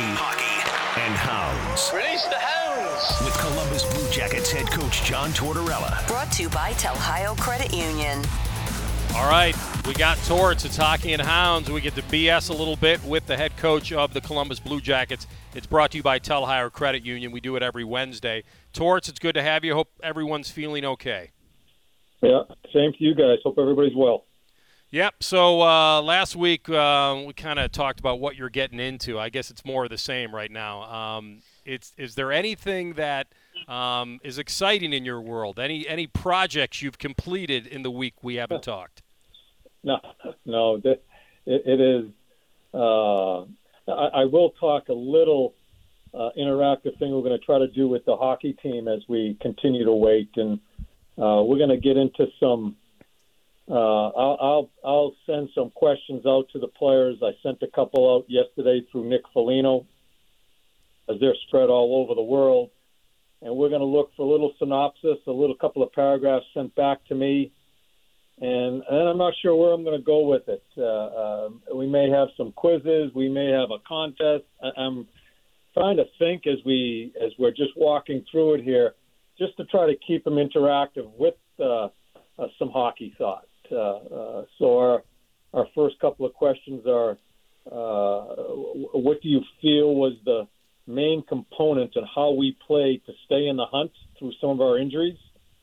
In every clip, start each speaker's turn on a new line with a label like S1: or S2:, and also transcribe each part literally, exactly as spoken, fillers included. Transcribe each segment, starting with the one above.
S1: Hockey, hockey, and Hounds.
S2: Release the Hounds!
S1: With Columbus Blue Jackets head coach John Tortorella.
S3: Brought to you by Telhio Credit Union.
S4: All right, we got Torts. It's Hockey and Hounds. We get to B S a little bit with the head coach of the Columbus Blue Jackets. It's brought to you by Telhio Credit Union. We do it every Wednesday. Torts, it's good to have you. Hope everyone's feeling okay.
S5: Yeah, same to you guys. Hope everybody's well.
S4: Yep. So uh, last week uh, we kind of talked about what you're getting into. I guess it's more of the same right now. Um, it's is there anything that um, is exciting in your world? Any any projects you've completed in the week we haven't talked?
S5: No, no. It, it is. Uh, I, I will talk a little uh, interactive thing we're going to try to do with the hockey team as we continue to wait, and uh, we're going to get into some. Uh, I'll, I'll I'll send some questions out to the players. I sent a couple out yesterday through Nick Foligno, as they're spread all over the world, and we're going to look for a little synopsis, a little couple of paragraphs sent back to me, and and I'm not sure where I'm going to go with it. Uh, uh, we may have some quizzes, we may have a contest. I, I'm trying to think as we as we're just walking through it here, just to try to keep them interactive with uh, uh, some hockey thoughts. Uh, uh, so our our first couple of questions are, uh, what do you feel was the main component in how we play to stay in the hunt through some of our injuries?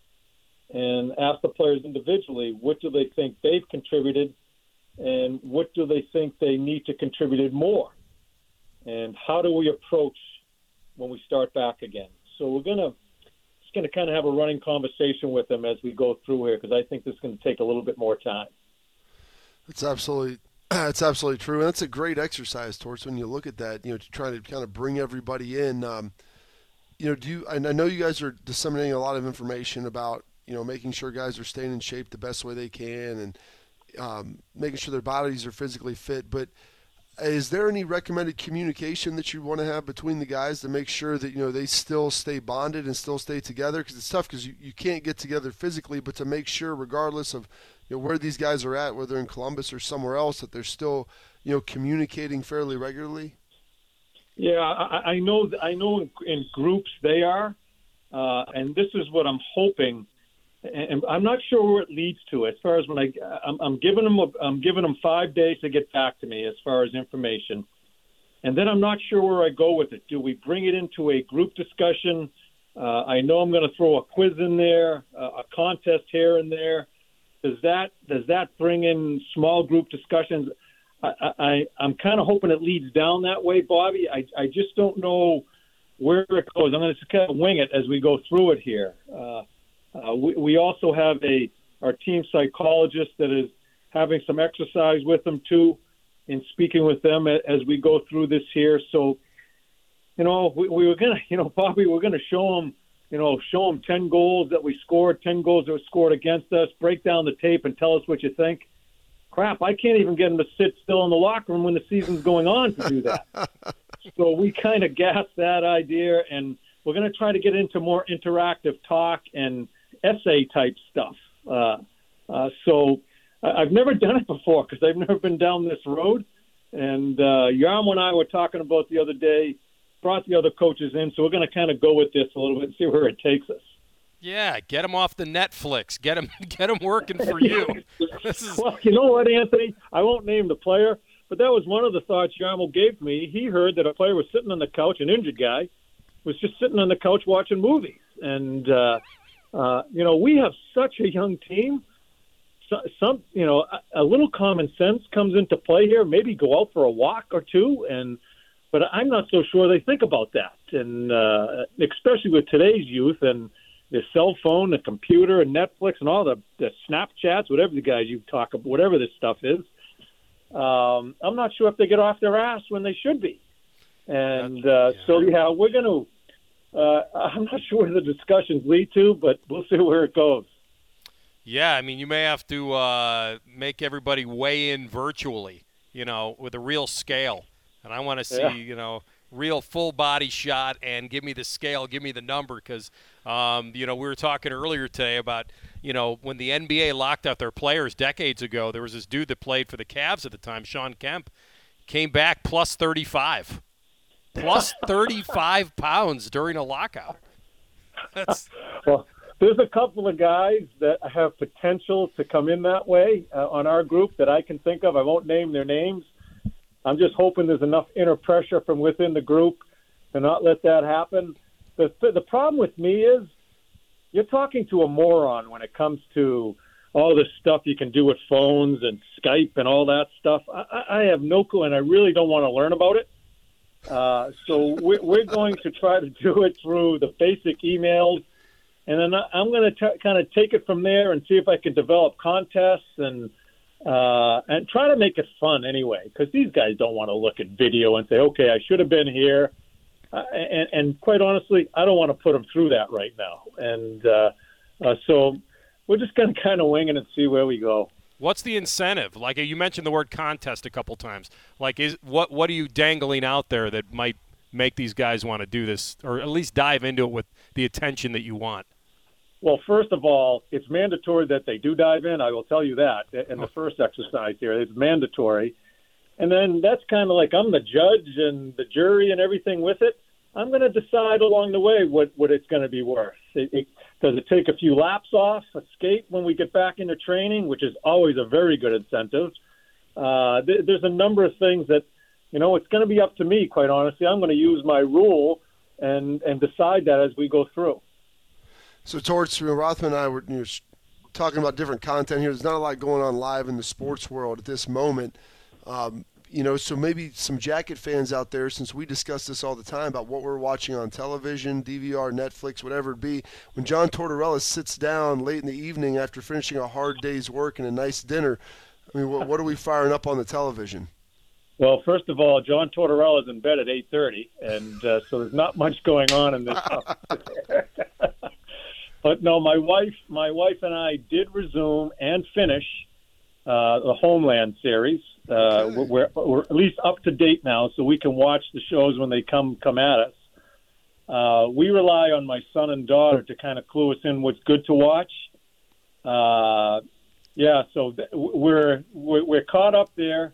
S5: And ask the players individually, what do they think they've contributed, and what do they think they need to contribute more? And how do we approach when we start back again? So we're going to going to kind of have a running conversation with them as we go through here, because I think this is going to take a little bit more time.
S6: It's absolutely, it's absolutely true, and it's a great exercise, Torts, when you look at that. You know, to try to kind of bring everybody in. Um, you know, do you? And I know you guys are disseminating a lot of information about, you know, making sure guys are staying in shape the best way they can, and um, making sure their bodies are physically fit. But is there any recommended communication that you want to have between the guys to make sure that, you know, they still stay bonded and still stay together? Because it's tough because you, you can't get together physically, but to make sure, regardless of, you know, where these guys are at, whether in Columbus or somewhere else, that they're still, you know, communicating fairly regularly?
S5: Yeah, I, I know I know in, in groups they are, uh, and this is what I'm hoping. And I'm not sure where it leads to. As far as when I, I'm, I'm giving them, a, I'm giving them five days to get back to me as far as information, and then I'm not sure where I go with it. Do we bring it into a group discussion? Uh, I know I'm going to throw a quiz in there, uh, a contest here and there. Does that does that bring in small group discussions? I, I I'm kind of hoping it leads down that way, Bobby. I I just don't know where it goes. I'm going to kind of wing it as we go through it here. Uh, Uh, we, we also have a our team psychologist that is having some exercise with them too, in speaking with them as we go through this here. So, you know, we, we were gonna, you know, Bobby, we're gonna show them, you know, show them ten goals that we scored, ten goals that were scored against us. Break down the tape and tell us what you think. Crap, I can't even get them to sit still in the locker room when the season's going on to do that. So we kind of gassed that idea, and we're going to try to get into more interactive talk and essay type stuff. Uh, uh, so I've never done it before because I've never been down this road. And uh, Yarmo and I were talking about the other day, brought the other coaches in, so we're going to kind of go with this a little bit and see where it takes us.
S4: Yeah, get them off the Netflix. Get them, get them working for you. This is...
S5: Well, you know what, Anthony? I won't name the player, but that was one of the thoughts Yarmo gave me. He heard that a player was sitting on the couch, an injured guy, was just sitting on the couch watching movies. And, uh, uh, you know, we have such a young team. So, some, you know, a, a little common sense comes into play here. Maybe go out for a walk or two. And but I'm not so sure they think about that. And uh, especially with today's youth and the cell phone, the computer, and Netflix, and all the, the Snapchats, whatever the guys you talk about, whatever this stuff is. Um, I'm not sure if they get off their ass when they should be. And uh, yeah. so, yeah, we're going to uh, – I'm not sure where the discussions lead to, but we'll see where it goes.
S4: Yeah, I mean, you may have to uh, make everybody weigh in virtually, you know, with a real scale. And I want to see, yeah. you know, real full body shot and give me the scale, give me the number. Because, um, you know, we were talking earlier today about, you know, when the N B A locked out their players decades ago, there was this dude that played for the Cavs at the time, Sean Kemp, came back plus thirty-five. plus thirty-five pounds during a lockout. That's...
S5: Well, there's a couple of guys that have potential to come in that way uh, on our group that I can think of. I won't name their names. I'm just hoping there's enough inner pressure from within the group to not let that happen. The, the problem with me is you're talking to a moron when it comes to all this stuff you can do with phones and Skype and all that stuff. I, I have no clue, and I really don't want to learn about it. Uh, so we're, we're going to try to do it through the basic emails, and then I'm going to kind of take it from there and see if I can develop contests and uh, and try to make it fun anyway, because these guys don't want to look at video and say, okay, I should have been here. Uh, and, and quite honestly, I don't want to put them through that right now. And uh, uh, so we're just going to kind of wing it and see where we go.
S4: What's the incentive? Like you mentioned the word contest a couple times. Like, is what what are you dangling out there that might make these guys want to do this, or at least dive into it with the attention that you want?
S5: Well, first of all, it's mandatory that they do dive in. I will tell you that. In the first exercise here, it's mandatory. And then that's kind of like I'm the judge and the jury and everything with it. I'm going to decide along the way what, what it's going to be worth. It, it, does it take a few laps off a skate when we get back into training, which is always a very good incentive? Uh, th- there's a number of things that, you know, it's going to be up to me, quite honestly. I'm going to use my rule and, and decide that as we go through.
S6: So, Torts, you know, Rothman and I were you know, talking about different content here. There's not a lot going on live in the sports world at this moment. Um, you know, so maybe some Jacket fans out there, since we discuss this all the time about what we're watching on television, D V R, Netflix, whatever it be, when John Tortorella sits down late in the evening after finishing a hard day's work and a nice dinner, I mean, what, what are we firing up on the television?
S5: Well, first of all, John Tortorella is in bed at eight thirty, and uh, so there's not much going on in this house. But no, my wife, my wife and I did resume and finish uh, the Homeland series. Uh, okay. we're, we're at least up to date now, so we can watch the shows when they come come at us. Uh, we rely on my son and daughter to kind of clue us in what's good to watch. Uh, yeah, so th- we're, we're we're caught up there.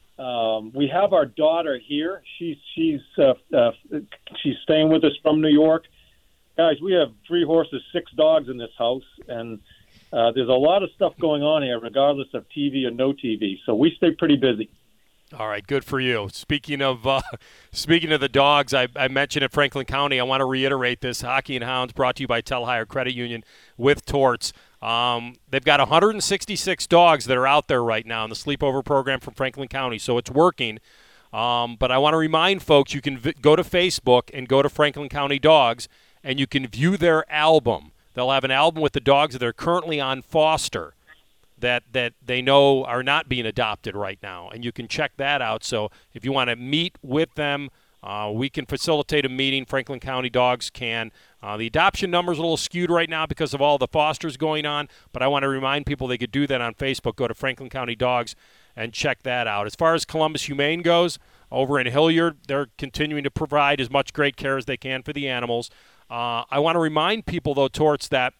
S5: Um, we have our daughter here. She's she's uh, uh, she's staying with us from New York. Guys, we have three horses, six dogs in this house, and uh, there's a lot of stuff going on here, regardless of T V or no T V. So we stay pretty busy.
S4: All right, good for you. Speaking of uh, speaking of the dogs, I, I mentioned at Franklin County. I want to reiterate this: Hockey and Hounds, brought to you by Telhire Credit Union with Torts. Um, they've got one hundred sixty-six dogs that are out there right now in the sleepover program from Franklin County, so it's working. Um, but I want to remind folks, you can v- go to Facebook and go to Franklin County Dogs, and you can view their album. They'll have an album with the dogs that are currently on foster that, that they know are not being adopted right now, and you can check that out. So if you want to meet with them, uh, we can facilitate a meeting. Franklin County Dogs can. Uh, the adoption number is a little skewed right now because of all the fosters going on, but I want to remind people they could do that on Facebook. Go to Franklin County Dogs and check that out. As far as Columbus Humane goes, over in Hilliard, they're continuing to provide as much great care as they can for the animals. Uh, I want to remind people, though, Torts, that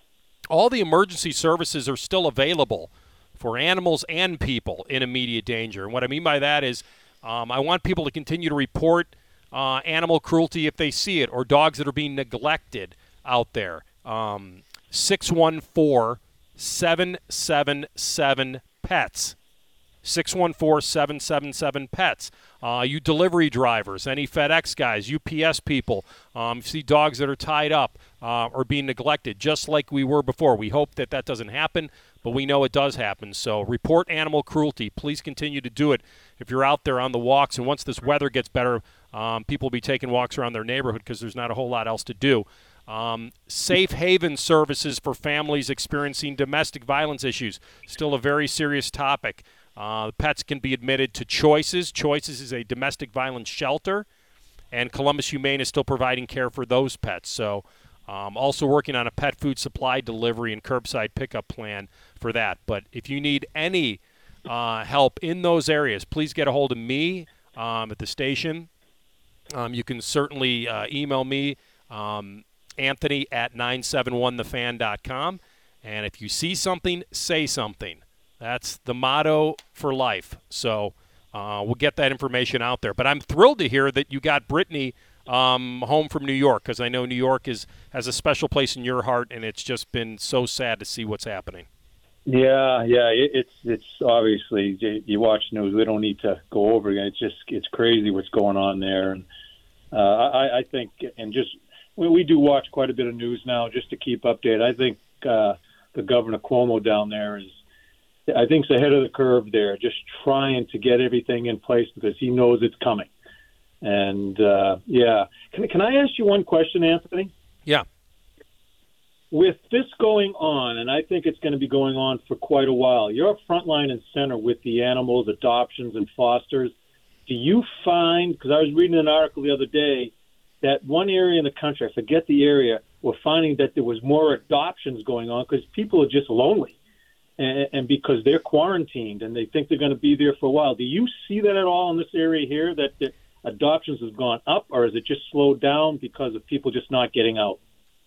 S4: all the emergency services are still available for animals and people in immediate danger. And what I mean by that is um, I want people to continue to report uh, animal cruelty if they see it, or dogs that are being neglected out there. Um, six one four, seven seven seven, PETS. six one four, seven seven seven, PETS. Uh, you delivery drivers, any FedEx guys, U P S people, um, see dogs that are tied up uh, or being neglected, just like we were before. We hope that that doesn't happen, but we know it does happen. So report animal cruelty. Please continue to do it if you're out there on the walks. And once this weather gets better, um, people will be taking walks around their neighborhood because there's not a whole lot else to do. Um, safe haven services for families experiencing domestic violence issues, still a very serious topic. Uh, pets can be admitted to Choices. Choices is a domestic violence shelter, and Columbus Humane is still providing care for those pets. So um, also working on a pet food supply delivery and curbside pickup plan for that. But if you need any uh, help in those areas, please get a hold of me um, at the station. Um, you can certainly uh, email me, um, Anthony at nine seven one the fan dot com. And if you see something, say something. That's the motto for life. So uh, we'll get that information out there. But I'm thrilled to hear that you got Brittany um, home from New York, because I know New York is has a special place in your heart, and it's just been so sad to see what's happening.
S2: Yeah, yeah, it, it's it's obviously you watch news. We don't need to go over again. It's just it's crazy what's going on there, and uh, I, I think and just we, we do watch quite a bit of news now just to keep updated. I think uh, the Governor Cuomo down there is, I think, is ahead of the curve there, just trying to get everything in place because he knows it's coming. And uh, yeah, can can I ask you one question, Anthony?
S4: Yeah.
S2: With this going on, and I think it's going to be going on for quite a while, you're front line and center with the animals, adoptions, and fosters. Do you find, because I was reading an article the other day, that one area in the country, I forget the area, we're finding that there was more adoptions going on because people are just lonely and, and because they're quarantined and they think they're going to be there for a while. Do you see that at all in this area here, that the adoptions have gone up, or is it just slowed down because of people just not getting out?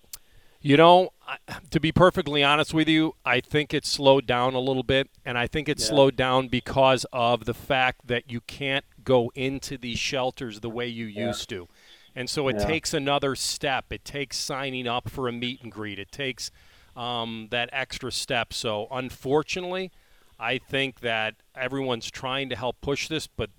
S4: You know, to be perfectly honest with you, I think it's slowed down a little bit, and I think it's yeah. slowed down because of the fact that you can't go into these shelters the way you yeah. used to. And so it yeah. takes another step. It takes signing up for a meet and greet. It takes um, that extra step. So unfortunately, I think that everyone's trying to help push this, but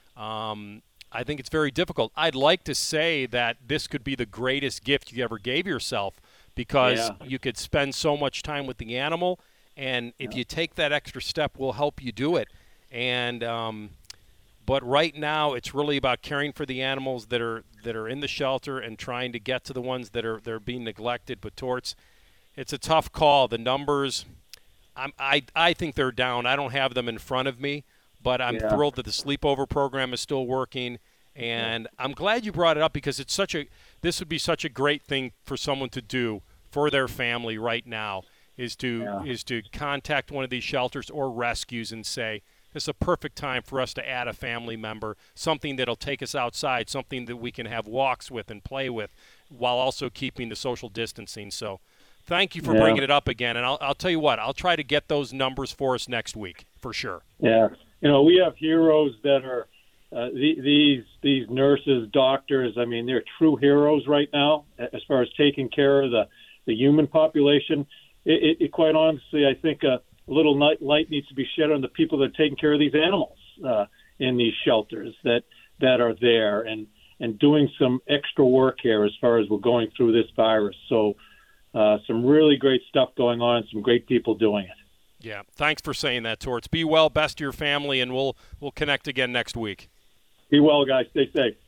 S4: um, I think it's very difficult. I'd like to say that this could be the greatest gift you ever gave yourself, because yeah. you could spend so much time with the animal, and if yeah. you take that extra step, we'll help you do it. And um, but right now, it's really about caring for the animals that are that are in the shelter and trying to get to the ones that are that are being neglected. But Torts, it's a tough call. The numbers, I'm, I I think they're down. I don't have them in front of me, but I'm yeah. thrilled that the sleepover program is still working. And I'm glad you brought it up, because it's such a this would be such a great thing for someone to do for their family right now, is to yeah. is to contact one of these shelters or rescues and say, this is a perfect time for us to add a family member, something that'll take us outside, something that we can have walks with and play with while also keeping the social distancing. So thank you for yeah. bringing it up again. And I'll, I'll tell you what, I'll try to get those numbers for us next week for sure.
S2: Yeah. You know, we have heroes that are Uh, the, these these nurses, doctors, I mean, they're true heroes right now as far as taking care of the, the human population. It, it, it quite honestly, I think a little light, light needs to be shed on the people that are taking care of these animals uh, in these shelters that that are there and, and doing some extra work here as far as we're going through this virus. So uh, some really great stuff going on and some great people doing it.
S4: Yeah, thanks for saying that, Torts. Be well, best to your family, and we'll we'll connect again next week.
S2: Be well, guys. Stay safe.